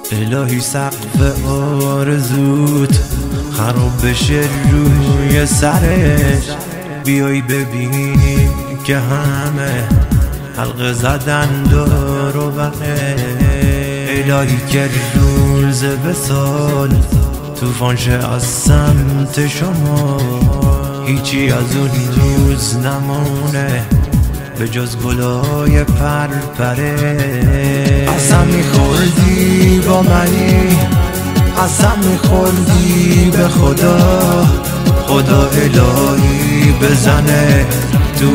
الهی سقف آرزوت خراب بشه روی سرش، بیای ببینی که همه حلقه زدن دور و بره. الهی که روز وصال طوفان شه از سمت شما، هیچی از اون روز نمونه به جز گلای پرپره. قسم میخوردی با منی، قسم میخوردی به خدا، خدا الهی بزنه تو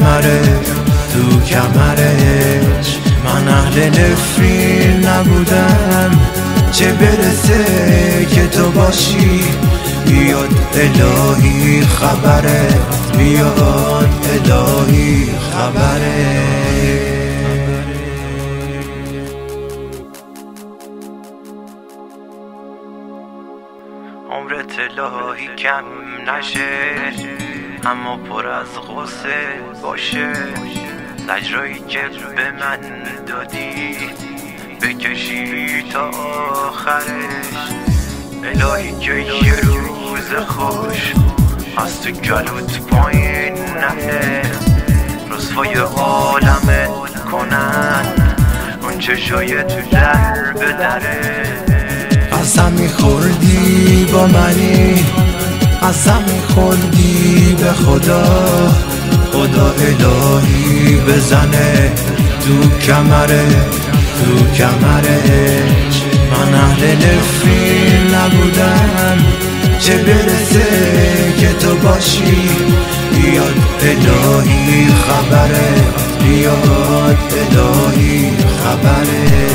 کمرش. من اهل نفرین نبودم، چه برسه که تو باشی. بیاد الهی خبره، بیاد الهی خبره. عمرت الهی کم نشه، اما پر از غصه باشه. زجرایی که به من دادی بکشی تا آخرش. الهی که یه روز خوش از تو گلوت پایین نره، رسوای عالمت کنن اون چشای تو در به دره. قسم میخوردی با منی، قسم میخوردی به خدا، خدا الهی بزنه تو کمرش. من اهل نفرین نبودم، چه برسه که تو باشی. بیاد الهی خبره، بیاد الهی خبره.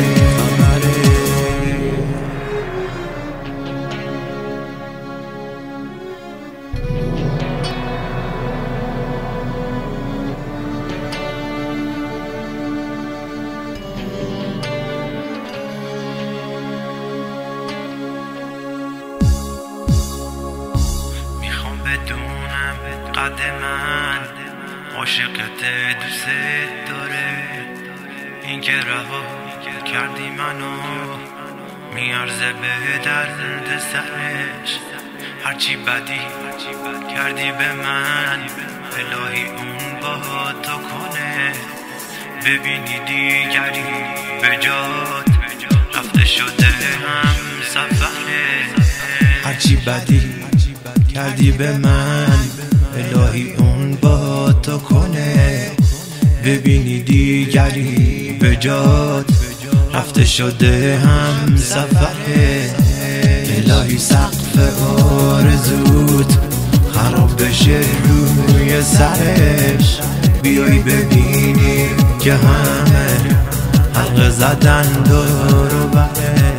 بدونم قد من عاشقت دوست داره، این که رها کردی منو میارزه به درد سرش. هرچی بدی کردی به من الهی اون با تو کنه. ببینی دیگری به جات رفته شده هم سفره. هرچی بدی کردی به من الهی اون با تو کنه. ببینی دیگری به جات رفته شده هم سفره. الهی سقف آرزوت خراب بشه روی سرش، بیای ببینی که همه حلقه زدن دور و بره.